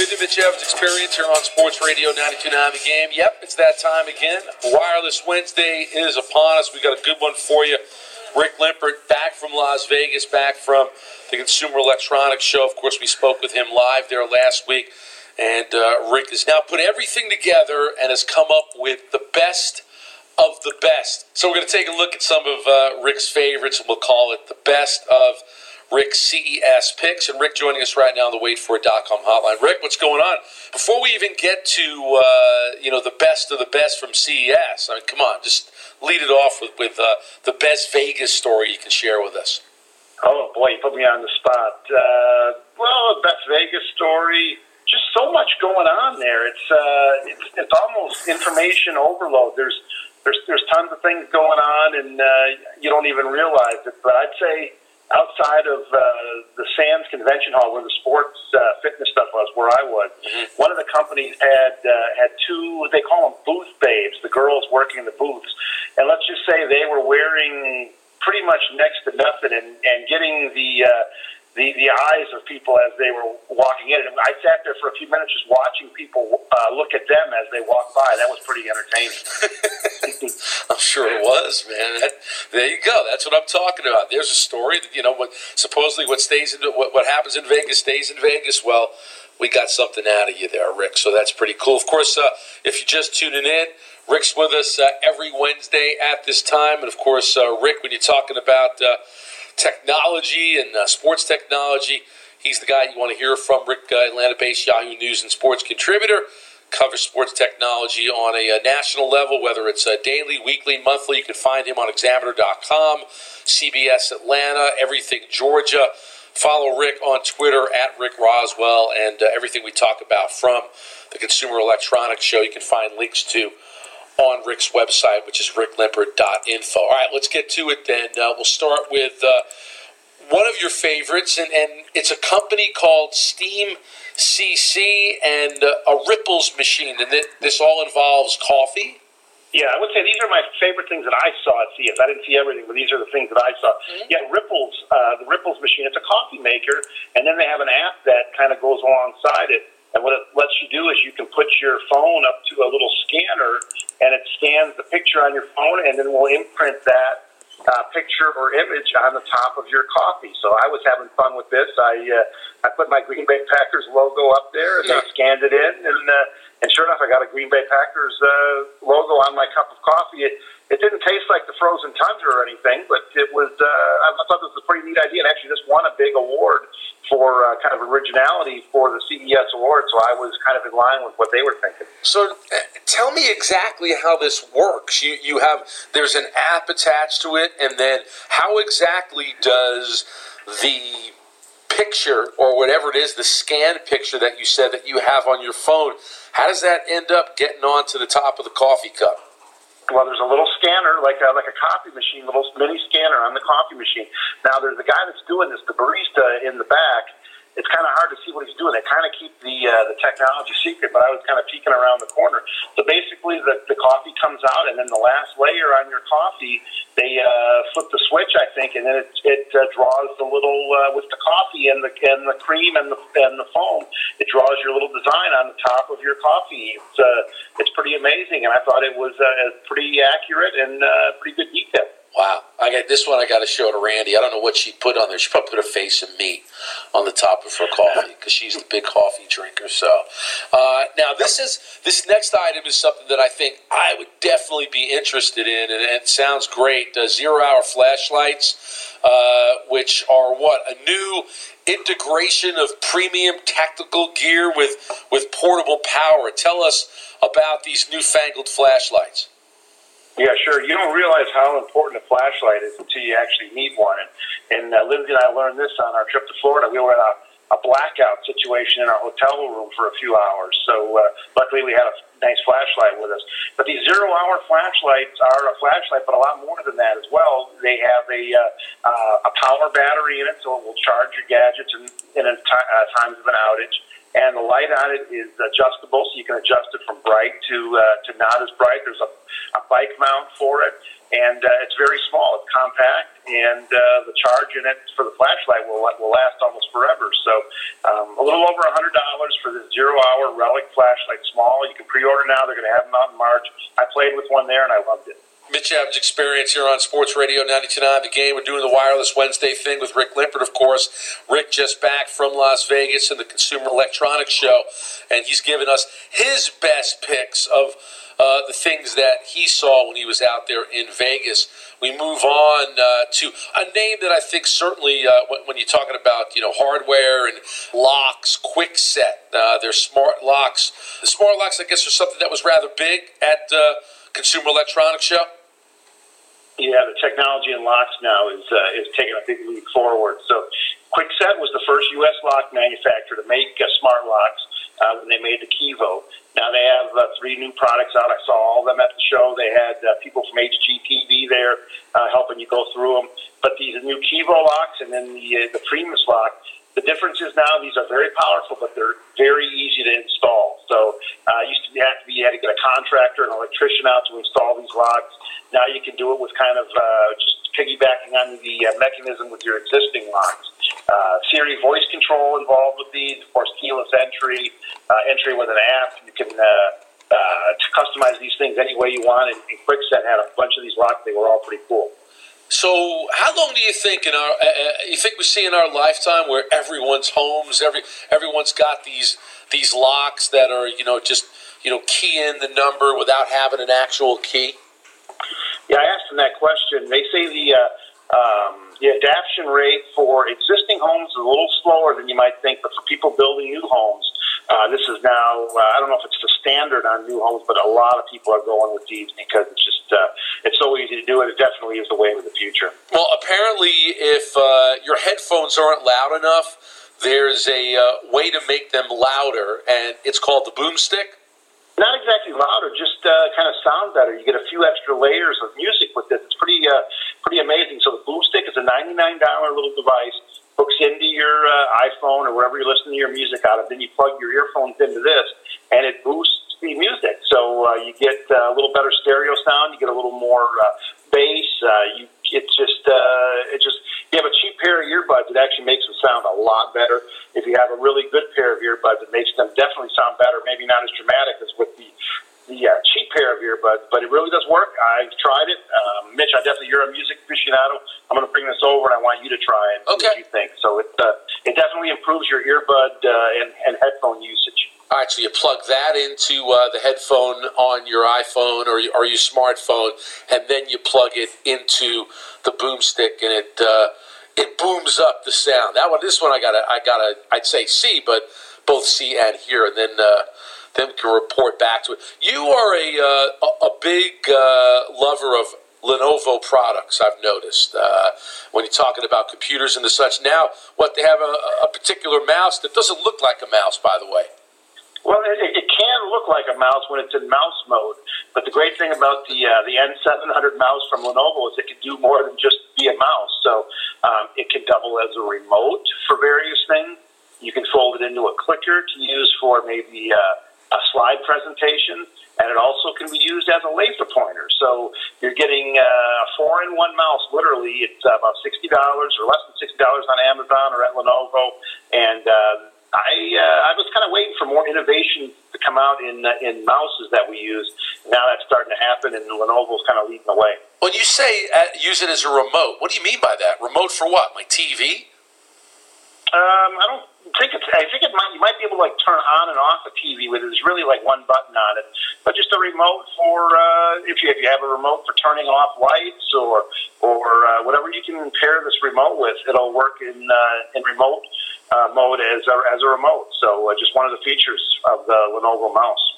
everything that you have experience here on Sports Radio 92.9 The Game. Yep, it's that time again. Wireless Wednesday is upon us. We got a good one for you. Rick Limpert back from Las Vegas, back from the Consumer Electronics Show. Of course, we spoke with him live there last week. And Rick has now put everything together and has come up with the best of the best. So we're going to take a look at some of Rick's favorites, and we'll call it the best of Rick's CES picks. And Rick joining us right now on the waitfor.com hotline. Rick, what's going on? Before we even get to the best of the best from CES, I mean, come on, just lead it off with the best Vegas story you can share with us. Oh boy, you put me on the spot. The best Vegas story. Just so much going on there. It's almost information overload. There's tons of things going on, and you don't even realize it. But I'd say outside of the Sands Convention Hall, where the sports fitness stuff was, where I was, one of the companies had two. They call them booth babes, the girls working the booths, and let's just say they were wearing pretty much next to nothing and getting the eyes of people as they were walking in. And I sat there for a few minutes just watching people look at them as they walked by. That was pretty entertaining. I'm sure it was, man. There you go. That's what I'm talking about. There's a story that, supposedly what happens in Vegas stays in Vegas. Well, we got something out of you there, Rick, so that's pretty cool. Of course, if you're just tuning in, Rick's with us every Wednesday at this time. And, of course, Rick, when you're talking about technology and sports technology, he's the guy you want to hear from. Rick, Atlanta-based Yahoo News and Sports contributor, covers sports technology on a national level, whether it's daily, weekly, monthly. You can find him on Examiner.com, CBS Atlanta, Everything Georgia. Follow Rick on Twitter at Rick Roswell, and everything we talk about from the Consumer Electronics Show you can find links to on Rick's website, which is ricklimpert.info. All right, let's get to it then. We'll start with one of your favorites, and it's a company called Steam CC and a Ripples machine, and this all involves coffee. Yeah, I would say these are my favorite things that I saw at CES. I didn't see everything, but these are the things that I saw. Mm-hmm. Yeah, Ripples, the Ripples machine, it's a coffee maker, and then they have an app that kind of goes alongside it. And what it lets you do is you can put your phone up to a little scanner, and it scans the picture on your phone, and then we'll imprint that picture or image on the top of your coffee. So I was having fun with this. I put my Green Bay Packers logo up there, and they scanned it in, and sure enough, I got a Green Bay Packers logo on my cup of coffee. It didn't taste like the frozen tundra or anything, but it was. I thought this was a pretty neat idea, and actually, this won a big award for kind of originality for the CES Awards, so I was kind of in line with what they were thinking. So tell me exactly how this works. There's an app attached to it, and then how exactly does the picture, or whatever it is, the scanned picture that you said that you have on your phone, how does that end up getting onto the top of the coffee cup? Well, there's a little scanner, like a coffee machine, little mini scanner on the coffee machine. Now, there's the guy that's doing this, the barista in the back. It's kind of hard to see what he's doing. They kind of keep the technology secret, but I was kind of peeking around the corner. So basically, the coffee comes out, and then the last layer on your coffee, they flip the switch, I think, and then it draws the little with the coffee and the cream and the foam. It draws your little design on the top of your coffee. It's pretty amazing, and I thought it was pretty accurate and pretty good detail. Wow. I got to show to Randy. I don't know what she put on there. She probably put a face of me on the top of her coffee because she's the big coffee drinker. So now this next item is something that I think I would definitely be interested in, and it sounds great. 0-hour flashlights, which are a new integration of premium tactical gear with portable power. Tell us about these newfangled flashlights. Yeah, sure. You don't realize how important a flashlight is until you actually need one. And Lindsay and I learned this on our trip to Florida. We were in a blackout situation in our hotel room for a few hours. So luckily we had nice flashlight with us. But these 0-hour flashlights are a flashlight, but a lot more than that as well. They have a power battery in it, so it will charge your gadgets in times of an outage. And the light on it is adjustable, so you can adjust it from bright to not as bright. There's a bike mount for it, and it's very small. It's compact, and the charge in it for the flashlight will last almost forever. So a little over $100 for the 0-hour Relic flashlight. Small. You can pre-order now. They're going to have them out in March. I played with one there, and I loved it. Mitch Evans Experience here on Sports Radio 92.9 The Game. We're doing the Wireless Wednesday thing with Rick Limpert, of course. Rick just back from Las Vegas and the Consumer Electronics Show, and he's given us his best picks of the things that he saw when he was out there in Vegas. We move on to a name that I think certainly when you're talking about hardware and locks, Kwikset, their smart locks. The smart locks, I guess, are something that was rather big at Consumer Electronics Show. Yeah, the technology in locks now is taking a big leap forward. So Kwikset was the first U.S. lock manufacturer to make smart locks when they made the Kivo. Now they have 3 new products out. I saw all of them at the show. They had people from HGTV there helping you go through them. But these new Kivo locks and then the Primus lock, the difference is now these are very powerful, but they're very easy to install. So you had to get a contractor, an electrician out to install these locks. Now you can do it with kind of just piggybacking on the mechanism with your existing locks. Siri voice control involved with these, of course, keyless entry with an app. You can customize these things any way you want. And Kwikset had a bunch of these locks. They were all pretty cool. So, how long do you think we see in our lifetime where everyone's homes, everyone's got these locks that are just key in the number without having an actual key? Yeah, I asked them that question. They say the adoption rate for existing homes is a little slower than you might think, but for people building new homes, this is now, I don't know if it's the standard on new homes, but a lot of people are going with these because it's just, it's so easy to do it. It definitely is the way of the future. Well, apparently if your headphones aren't loud enough, there's a way to make them louder, and it's called the Boomstick. Not exactly louder, just kind of sound better. You get a few extra layers of music with it. It's pretty amazing. So the Boomstick is a $99 little device, hooks into your iPhone or wherever you're listening to your music out of. Then you plug your earphones into this, and it boosts the music. So you get a little better stereo sound. You get a little more bass. You have a cheap pair of earbuds, it actually makes them sound a lot better. If you have a really good pair of earbuds, it makes them definitely sound better. Maybe not as dramatic as with the cheap pair of earbuds, but it really does work. I've tried it. Mitch, you're a music aficionado. I'm going to bring this over, and I want you to try it. Okay. What you think? So it definitely improves your earbud and headphone usage. All right, so you plug that into the headphone on your iPhone or your smartphone, and then you plug it into the Boomstick, and it booms up the sound. This one I'd say see, but both see and hear, and then we can report back to it. You are a big lover of Lenovo products, I've noticed, when you're talking about computers and the such. Now, they have a particular mouse that doesn't look like a mouse, by the way. Well, it can look like a mouse when it's in mouse mode, but the great thing about the N700 mouse from Lenovo is it can do more than just be a mouse. So it can double as a remote for various things. You can fold it into a clicker to use for maybe a slide presentation, and it also can be used as a laser pointer. So you're getting a 4-in-1 mouse, literally. It's about $60 or less than $60 on Amazon or at Lenovo, and I was kind of waiting for more innovation to come out in mouses that we use. Now that's starting to happen, and Lenovo's kind of leading the way. When you say use it as a remote, what do you mean by that? Remote for what? Like TV? I don't think it's. I think you might be able to turn on and off a TV with it. There's really one button on it, but just a remote for if you have a remote for turning off lights or whatever you can pair this remote with. It'll work in remote mode as a remote. So just one of the features of the Lenovo mouse.